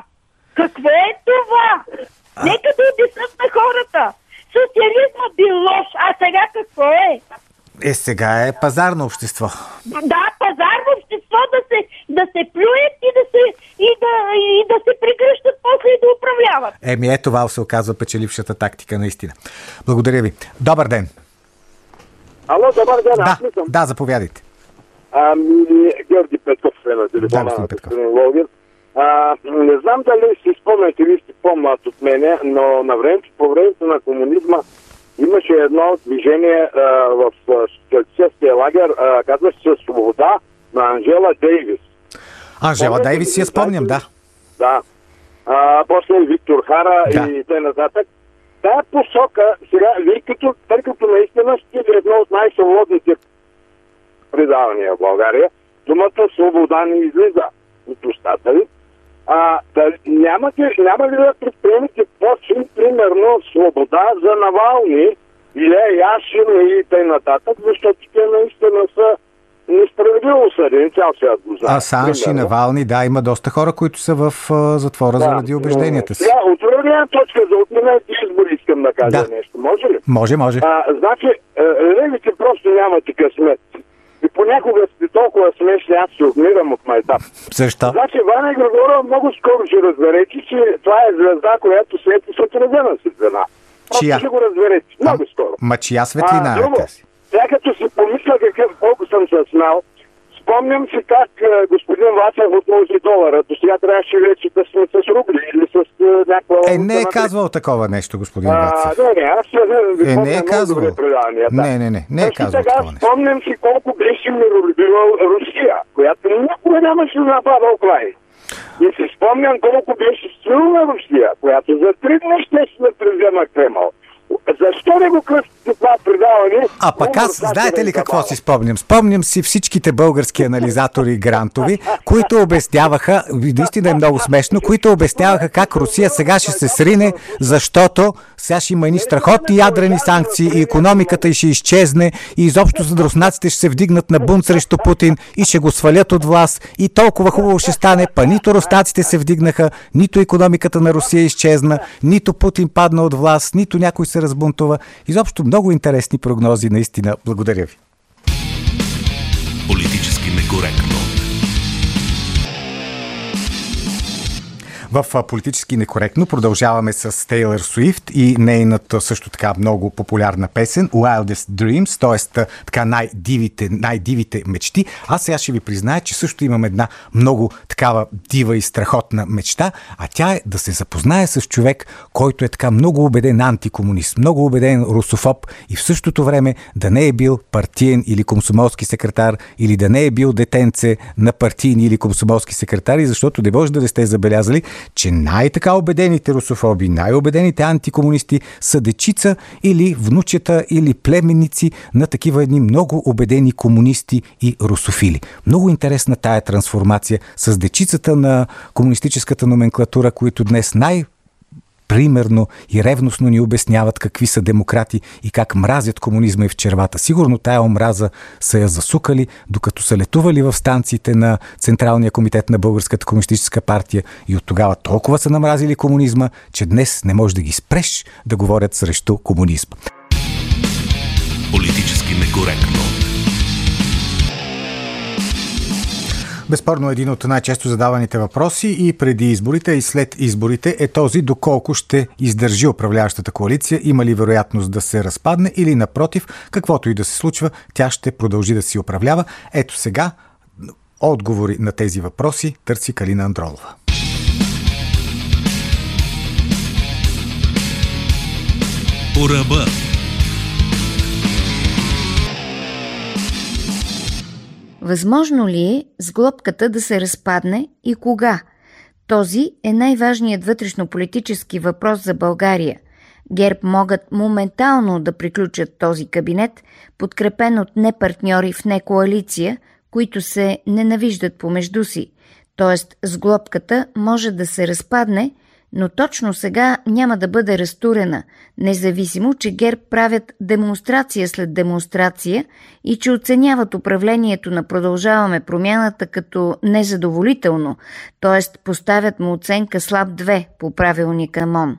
Нека да обяснят на хората. Социализма бил лош, а сега какво е? Сега е пазарно общество. Да, пазарно общество да се плюят и да се прегръщат после и да управляват. Това се оказва печелившата тактика, наистина. Благодаря ви. Добър ден. Ало, добър ден. Да, заповядайте. Георги Петков е на телефона на господин Волгин. Не знам дали си спомняте, ви сте по-млад от мене, но по времето на комунизма имаше едно движение в социалистическия лагер, казваше се Свобода на Анжела Дейвис. Анжела Дейвис си я спомням, да. Да. После Виктор Хара и т.н. Тая посока, сега, тъй като наистина сте едно от най-свободните предавания в България, думата свобода не излиза от устата ви. Няма ли да предприемете по-син, примерно, свобода за Навални или Яшин и т.н., защото те наистина са несправедливо осъдени, цял свят го знае. Асанж и Навални, има доста хора, които са в затвора заради убежденията си. От другия точка за отминати избори искам да кажа нещо. Може ли? Може. Значи, левите просто нямате късмет. И понякога сте толкова смешни, аз се отмирам от майтап. Защо? Значи Ваня Григорова много скоро ще разберете, че това е звезда, която свети с отредена светлина. Чия? Ще го разберете много скоро. Чия светлина е тази? Сега като си помисля колко съм се смял, спомням си как господин Васев отложи долара. До сега трябваше вече да сме с рубли или с някаква Не е казвал такова нещо, господин Вацев. Аз ви не е казвал. Не е казвал такова нещо. Спомням си колко беше миролюбива Русия, която никога нямаше да напада Украина. И си спомням колко беше силна Русия, която за 3 дни ще се превзема Кремъл. Защо не го кръстите това предаване? А пък аз, знаете ли какво си спомням? Спомням си всичките български анализатори грантови, които обясняваха, наистина е много смешно, които обясняваха как Русия сега ще се срине, защото сега ще има едни страхотни ядрени санкции и икономиката й ще изчезне и изобщо за руснаците ще се вдигнат на бунт срещу Путин и ще го свалят от власт и толкова хубаво ще стане, па нито руснаците се вдигнаха, нито икономиката на Русия изчезна, нито Путин падна от власт, нито някой се разбунтува. Изобщо много интересни прогнози, наистина. Благодаря ви. Политически некоректно. В политически некоректно продължаваме с Тейлър Суифт и нейната също така много популярна песен Wildest Dreams, т.е. така най-дивите мечти. Аз сега ще ви призная, че също имам една много такава дива и страхотна мечта, а тя е да се запознае с човек, който е така много убеден антикомунист, много убеден русофоб и в същото време да не е бил партиен или комсомолски секретар или да не е бил детенце на партийни или комсомолски секретари, защото не може да не сте забелязали, че най-така убедените русофоби, най-убедените антикомунисти са дечица или внучета или племенници на такива едни много убедени комунисти и русофили. Много интересна тая трансформация с дечицата на комунистическата номенклатура, които днес примерно и ревностно ни обясняват какви са демократи и как мразят комунизма и в червата. Сигурно тая омраза са я засукали, докато са летували в станциите на Централния комитет на Българската комунистическа партия и от тогава толкова са намразили комунизма, че днес не може да ги спреш да говорят срещу комунизма. Политически некоректно. Безспорно един от най-често задаваните въпроси и преди изборите и след изборите е този доколко ще издържи управляващата коалиция, има ли вероятност да се разпадне или напротив, каквото и да се случва, тя ще продължи да си управлява. Ето сега отговори на тези въпроси търси Калина Андролова. По ръба. Възможно ли е сглобката да се разпадне и кога? Този е най-важният вътрешнополитически въпрос за България. ГЕРБ могат моментално да приключат този кабинет, подкрепен от непартньори в некоалиция, които се ненавиждат помежду си. Тоест, сглобката може да се разпадне, но точно сега няма да бъде разтурена, независимо, че ГЕРБ правят демонстрация след демонстрация и че оценяват управлението на Продължаваме промяната като незадоволително, т.е. поставят му оценка слаб 2 по правилника МОН.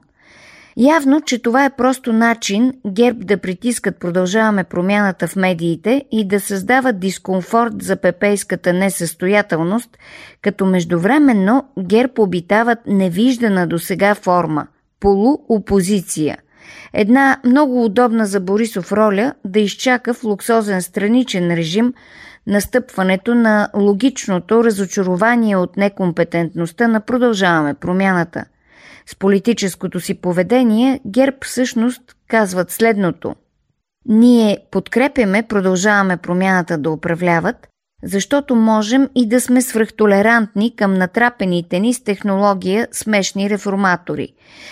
Явно, че това е просто начин ГЕРБ да притискат Продължаваме промяната в медиите и да създават дискомфорт за пепейската несъстоятелност, като междувременно ГЕРБ обитават невиждана досега форма – полуопозиция. Една много удобна за Борисов роля да изчака в луксозен страничен режим настъпването на логичното разочарование от некомпетентността на Продължаваме промяната. С политическото си поведение ГЕРБ всъщност казват следното. Ние подкрепяме, Продължаваме промяната да управляват, защото можем и да сме свръхтолерантни към натрапените ни с технология смешни реформатори.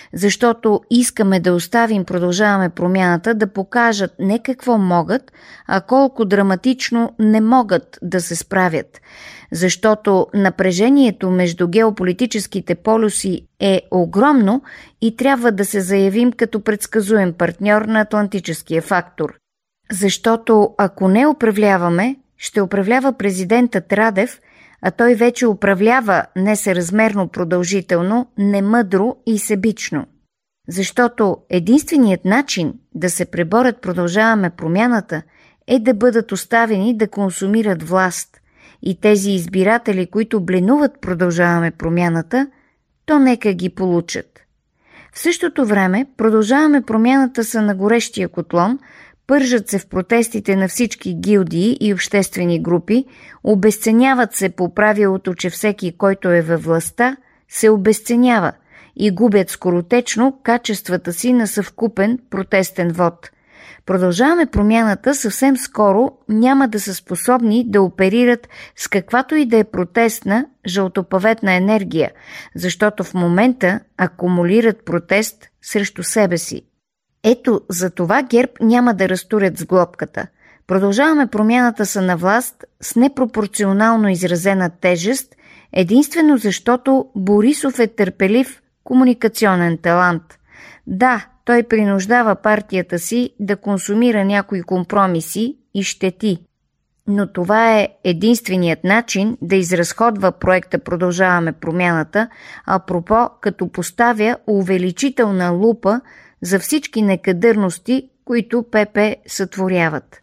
Защото искаме да оставим Продължаваме промяната да покажат не какво могат, а колко драматично не могат да се справят. Защото напрежението между геополитическите полюси е огромно и трябва да се заявим като предсказуем партньор на Атлантическия фактор. Защото ако не управляваме, ще управлява президентът Радев, а той вече управлява несъразмерно продължително, немъдро и себично. Защото единственият начин да се преборят Продължаваме промяната е да бъдат оставени да консумират власт. И тези избиратели, които бленуват Продължаваме промяната, то нека ги получат. В същото време Продължаваме промяната са на горещия котлон, пържат се в протестите на всички гилдии и обществени групи, обезценяват се по правилото, че всеки, който е във властта, се обезценява и губят скоротечно качествата си на съвкупен протестен вод. Продължаваме промяната съвсем скоро няма да са способни да оперират с каквато и да е протестна жълтопаветна енергия, защото в момента акумулират протест срещу себе си. Ето за това ГЕРБ няма да разтурят с глобката. Продължаваме промяната са на власт с непропорционално изразена тежест, единствено защото Борисов е търпелив комуникационен талант. Да, той принуждава партията си да консумира някои компромиси и щети. Но това е единственият начин да изразходва проекта "Продължаваме промяната", апропо като поставя увеличителна лупа за всички некадърности, които ПП сътворяват.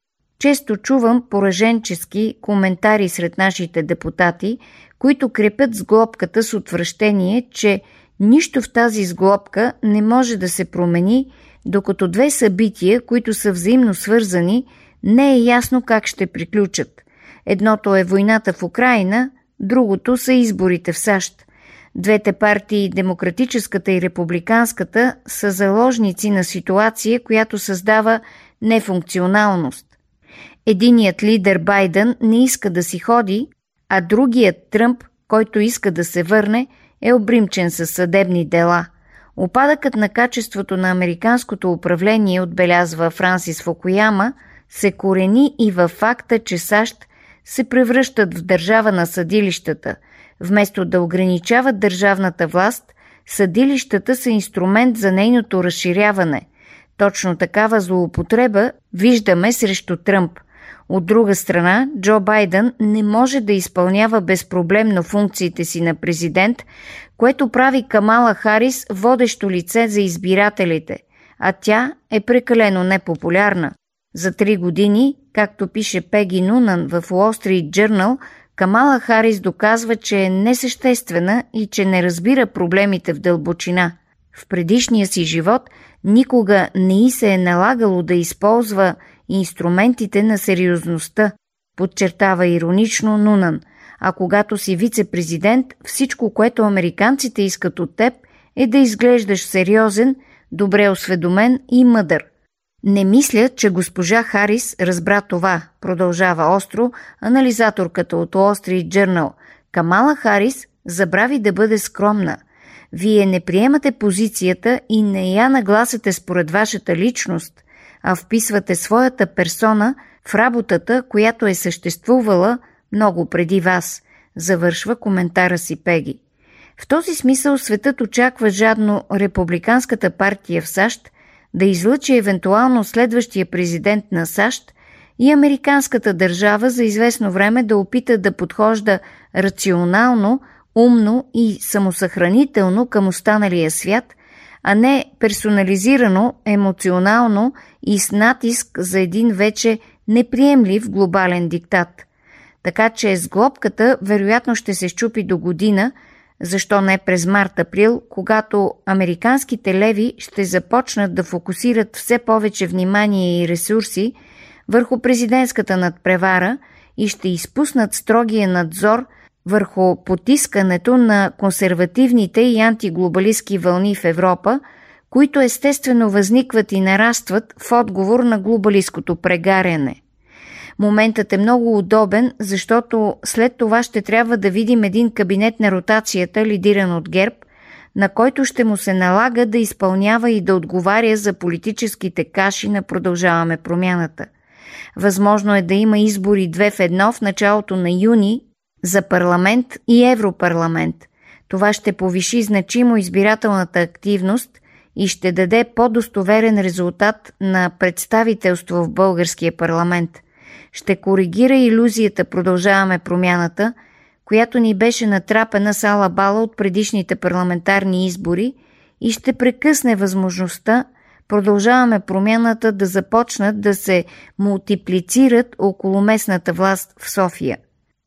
Често чувам пораженчески коментари сред нашите депутати, които крепят сглобката с отвращение, че нищо в тази сглобка не може да се промени, докато две събития, които са взаимно свързани, не е ясно как ще приключат. Едното е войната в Украйна, другото са изборите в САЩ. Двете партии, демократическата и републиканската, са заложници на ситуация, която създава нефункционалност. Единият лидер Байден не иска да си ходи, а другият Тръмп, който иска да се върне, е обримчен със съдебни дела. Упадъкът на качеството на американското управление, отбелязва Франсис Фукуяма, се корени и във факта, че САЩ се превръщат в държава на съдилищата. Вместо да ограничават държавната власт, съдилищата са инструмент за нейното разширяване. Точно такава злоупотреба виждаме срещу Тръмп. От друга страна, Джо Байден не може да изпълнява безпроблемно функциите си на президент, което прави Камала Харис водещо лице за избирателите, а тя е прекалено непопулярна. За 3 години, както пише Пеги Нунан в Wall Street Journal, Камала Харис доказва, че е несъществена и че не разбира проблемите в дълбочина. В предишния си живот никога не й се е налагало да използва инструментите на сериозността, подчертава иронично Нунан, а когато си вице-президент, всичко, което американците искат от теб, е да изглеждаш сериозен, добре осведомен и мъдър. Не мисля, че госпожа Харис разбра това, продължава остро анализаторката от Wall Street Journal. Камала Харис забрави да бъде скромна. Вие не приемате позицията и не я нагласяте според вашата личност, а вписвате своята персона в работата, която е съществувала много преди вас, завършва коментара си Пеги. В този смисъл светът очаква жадно Републиканската партия в САЩ да излъчи евентуално следващия президент на САЩ и американската държава за известно време да опита да подхожда рационално, умно и самосъхранително към останалия свят, а не персонализирано, емоционално и с натиск за един вече неприемлив глобален диктат. Така че сглобката вероятно ще се счупи до година, защо не през март-април, когато американските леви ще започнат да фокусират все повече внимание и ресурси върху президентската надпревара и ще изпуснат строгия надзор върху потискането на консервативните и антиглобалистки вълни в Европа, които естествено възникват и нарастват в отговор на глобалисткото прегаряне. Моментът е много удобен, защото след това ще трябва да видим един кабинет на ротацията, лидиран от ГЕРБ, на който ще му се налага да изпълнява и да отговаря за политическите каши на Продължаваме промяната. Възможно е да има избори 2 в 1 в началото на юни за парламент и Европарламент. Това ще повиши значимо избирателната активност и ще даде по-достоверен резултат на представителство в българския парламент. Ще коригира илюзията Продължаваме промяната, която ни беше натрапена с ала бала от предишните парламентарни избори и ще прекъсне възможността Продължаваме промяната да започнат да се мултиплицират около местната власт в София.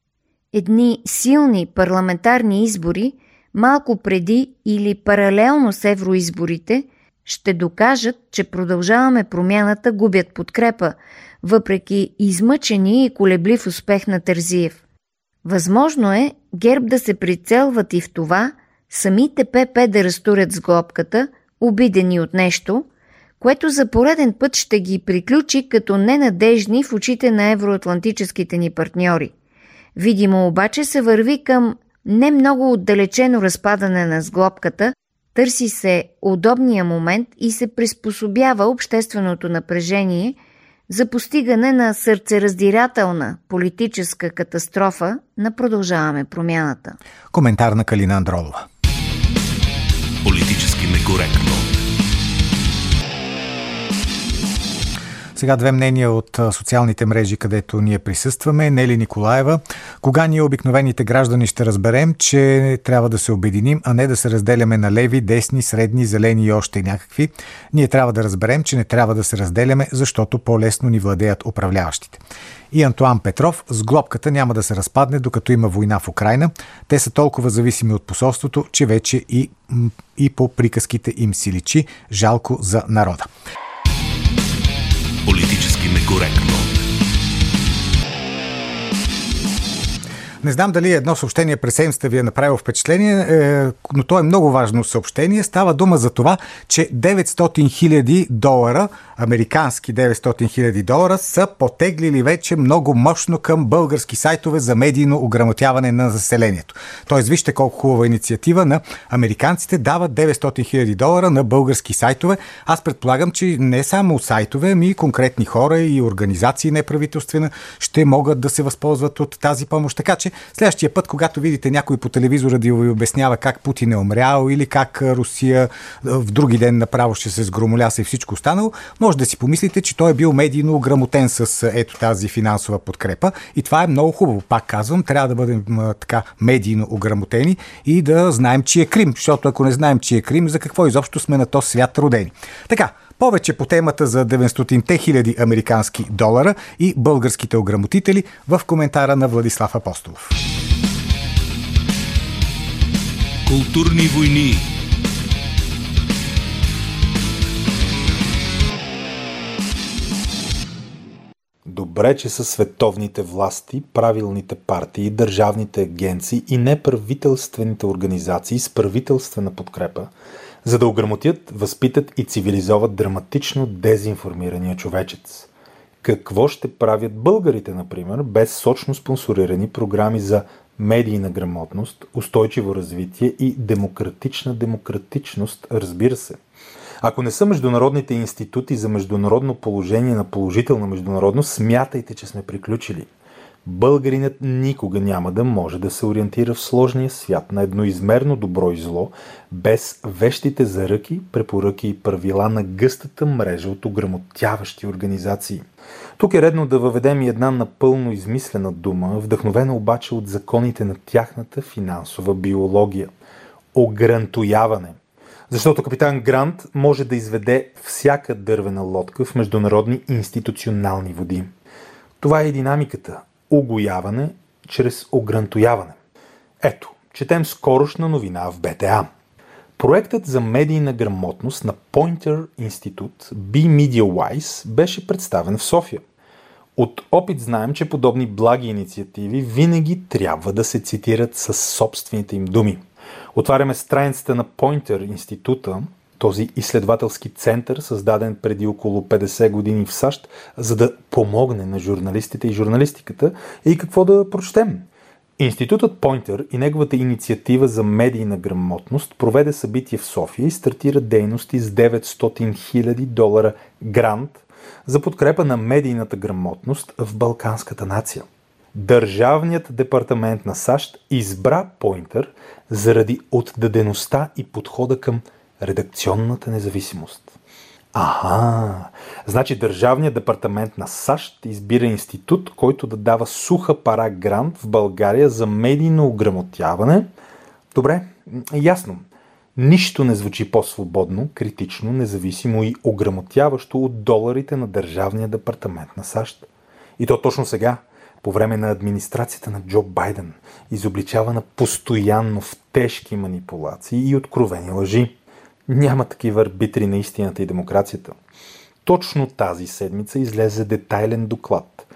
Едни силни парламентарни избори, малко преди или паралелно с евроизборите, ще докажат, че Продължаваме промяната губят подкрепа, въпреки измъчени и колеблив успех на Терзиев. Възможно е ГЕРБ да се прицелват и в това, самите ПП да разтурят с глобката, обидени от нещо, което за пореден път ще ги приключи като ненадежни в очите на евроатлантическите ни партньори. Видимо обаче се върви към не много отдалечено разпадане на сглобката, търси се удобния момент и се приспособява общественото напрежение за постигане на сърцераздирателна политическа катастрофа на Продължаваме промяната. Коментар на Калина Андролова. Политически некоректно. Сега две мнения от социалните мрежи, където ние присъстваме. Нели Николаева. Кога ние, обикновените граждани, ще разберем, че трябва да се обединим, а не да се разделяме на леви, десни, средни, зелени и още някакви? Ние трябва да разберем, че не трябва да се разделяме, защото по-лесно ни владеят управляващите. И Антуан Петров: с глобката няма да се разпадне, докато има война в Украйна. Те са толкова зависими от посолството, че вече и по приказките им си личи. Жалко за народа. Политически некоректно. Не знам дали едно съобщение през седмицата ви е направило впечатление, но то е много важно съобщение. Става дума за това, че $900,000, американски $900,000, са потеглили вече много мощно към български сайтове за медийно ограмотяване на населението. Тоест, вижте колко хубава инициатива на американците, дават $900,000 на български сайтове. Аз предполагам, че не само сайтове, ами и конкретни хора и организации неправителствена ще могат да се възползват от тази помощ. Така че следващия път, когато видите някой по телевизора да ви обяснява как Путин е умрял или как Русия в други ден направо ще се сгромоляса и всичко останало, може да си помислите, че той е бил медийно ограмотен с ето тази финансова подкрепа. И това е много хубаво. Пак казвам, трябва да бъдем така медийно ограмотени и да знаем, че е Крим. Защото ако не знаем, че е Крим, за какво изобщо сме на този свят родени? Така, повече по темата за $900,000 американски долара и българските ограмотители в коментара на Владислав Апостолов. Културни войни. Добре, че са световните власти, правилните партии, държавните агенции и неправителствените организации с правителствена подкрепа, за да ограмотят, възпитат и цивилизоват драматично дезинформирания човечец. Какво ще правят българите, например, без сочно спонсорирани програми за медийна грамотност, устойчиво развитие и демократична демократичност, разбира се? Ако не са международните институти за международно положение на положителна международност, смятайте, че сме приключили. Българинът никога няма да може да се ориентира в сложния свят на едноизмерно добро и зло, без вещите заръки, препоръки и правила на гъстата мрежа от ограмотяващи организации. Тук е редно да въведем и една напълно измислена дума, вдъхновена обаче от законите на тяхната финансова биология – огрантояване. Защото капитан Грант може да изведе всяка дървена лодка в международни институционални води. Това е и динамиката – угояване чрез огрантояване. Ето, четем скорошна новина в БТА. Проектът за медийна грамотност на Pointer Institute Be MediaWise беше представен в София. От опит знаем, че подобни благи инициативи винаги трябва да се цитират със собствените им думи. Отваряме страницата на Pointer Института, този изследователски център, създаден преди около 50 години в САЩ, за да помогне на журналистите и журналистиката. И какво да прочетем? Институтът Pointer и неговата инициатива за медийна грамотност проведе събитие в София и стартира дейности с $900,000 грант за подкрепа на медийната грамотност в балканската нация. Държавният департамент на САЩ избра Pointer заради отдадеността и подхода към редакционната независимост. Значи Държавният департамент на САЩ избира институт, който да дава суха пара грант в България за медийно ограмотяване. Добре, ясно. Нищо не звучи по-свободно, критично, независимо и ограмотяващо от доларите на Държавния департамент на САЩ. И то точно сега, по време на администрацията на Джо Байден, изобличавана постоянно в тежки манипулации и откровени лъжи. Няма такива арбитри на истината и демокрацията. Точно тази седмица излезе детайлен доклад.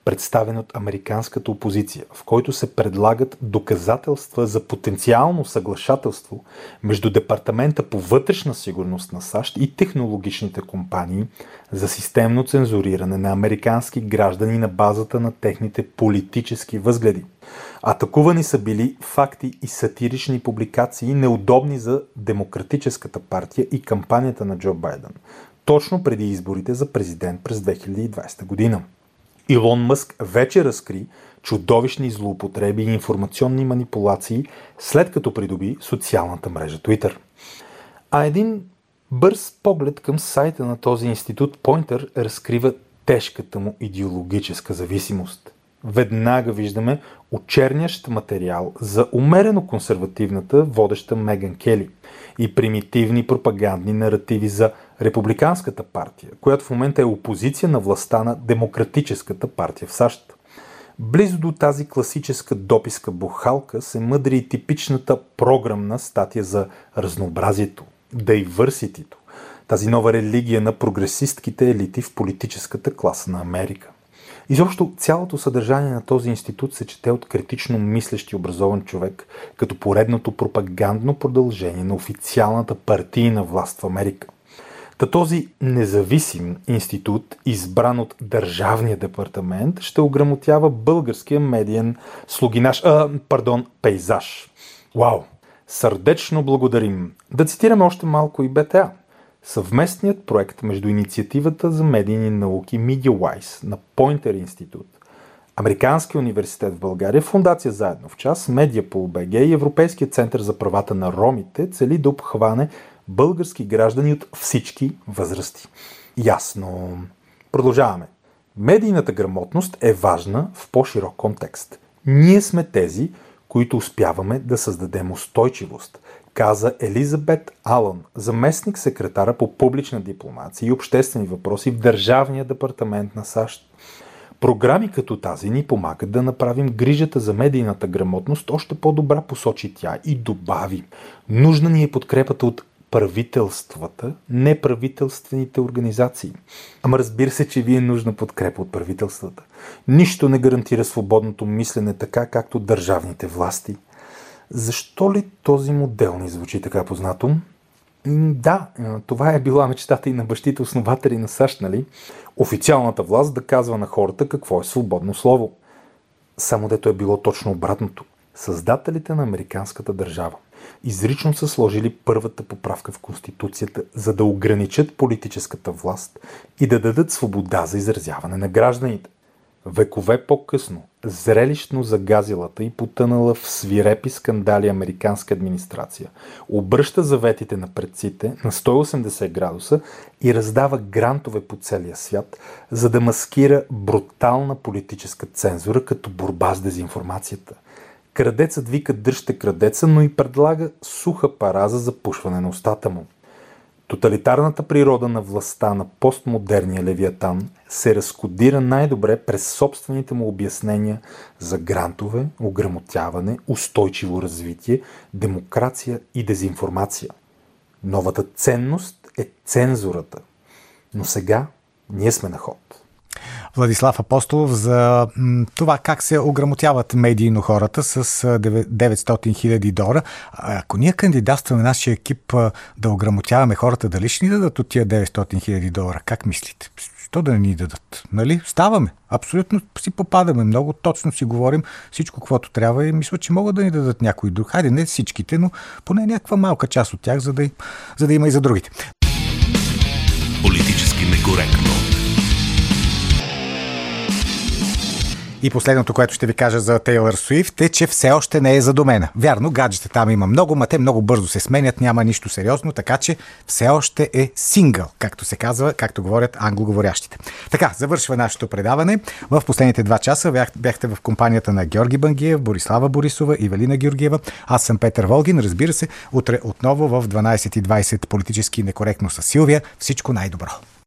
представен от американската опозиция, в който се предлагат доказателства за потенциално съглашателство между Департамента по вътрешна сигурност на САЩ и технологичните компании за системно цензуриране на американски граждани на базата на техните политически възгледи. Атакувани са били факти и сатирични публикации, неудобни за Демократическата партия и кампанията на Джо Байден, точно преди изборите за президент през 2020 година. Илон Мъск вече разкри чудовищни злоупотреби и информационни манипулации, след като придоби социалната мрежа Twitter. А един бърз поглед към сайта на този институт Poynter разкрива тежката му идеологическа зависимост. Веднага виждаме очернящ материал за умерено консервативната водеща Меган Кели и примитивни пропагандни наративи за Републиканската партия, която в момента е опозиция на властта на Демократическата партия в САЩ. Близо до тази класическа дописка бухалка се мъдри и типичната програмна статия за разнообразието, diversity-то, тази нова религия на прогресистките елити в политическата класа на Америка. Изобщо цялото съдържание на този институт се чете от критично мислещ и образован човек, като поредното пропагандно продължение на официалната партийна власт в Америка. Та този независим институт, избран от Държавния департамент, ще ограмотява българския медиен пейзаж. Вау! Сърдечно благодарим! Да цитираме още малко и БТА. Съвместният проект между Инициативата за медийни науки MediaWise на Poynter институт, Американския университет в България, Фондация Заедно в час, Медиапол БГ и Европейския център за правата на ромите цели да обхване български граждани от всички възрасти. Ясно. Продължаваме. Медийната грамотност е важна в по-широк контекст. Ние сме тези, които успяваме да създадем устойчивост, каза Елизабет Алън, заместник секретара по публична дипломация и обществени въпроси в Държавния департамент на САЩ. Програми като тази ни помагат да направим грижата за медийната грамотност още по-добра, посочи тя и добави. Нужна ни е подкрепата от правителствата, неправителствените организации. Ама разбира се, че ви е нужна подкрепа от правителствата. Нищо не гарантира свободното мислене така, както държавните власти. Защо ли този модел ни звучи така познато? Да, това е била мечтата и на бащите основатели на САЩ, нали? Официалната власт да казва на хората какво е свободно слово. Само дето е било точно обратното. Създателите на американската държава изрично са сложили първата поправка в Конституцията, за да ограничат политическата власт и да дадат свобода за изразяване на гражданите. Векове по-късно, зрелищно загазилата и потънала в свирепи скандали американска администрация обръща заветите на предците на 180 градуса и раздава грантове по целия свят, за да маскира брутална политическа цензура като борба с дезинформацията. Крадецът вика дръжте крадеца, но и предлага суха пара за запушване на устата му. Тоталитарната природа на властта на постмодерния левиатан се разкодира най-добре през собствените му обяснения за грантове, ограмотяване, устойчиво развитие, демокрация и дезинформация. Новата ценност е цензурата. Но сега ние сме на ход. Владислав Апостолов за това как се ограмотяват медийно хората с $900 000. Ако ние кандидатстваме нашия екип да ограмотяваме хората, дали ще ни дадат от тия $900 000? Как мислите? Що да не ни дадат? Нали? Ставаме. Абсолютно си попадаме. Много точно си говорим всичко, каквото трябва и мисля, че могат да ни дадат някой друг. Хайде, не всичките, но поне някаква малка част от тях, за да има и за другите. Политически некоректно. И последното, което ще ви кажа за Тейлър Суифт е, че все още не е задумена. Вярно, гаджета там има много, ма те много бързо се сменят, няма нищо сериозно, така че все още е сингъл, както се казва, както говорят англоговорящите. Така, завършва нашето предаване. В последните 2 часа бяхте в компанията на Георги Бангиев, Борислава Борисова и Велина Георгиева. Аз съм Петър Волгин. Разбира се, утре отново в 12:20 политически некоректно с Силвия. Всичко най-добро!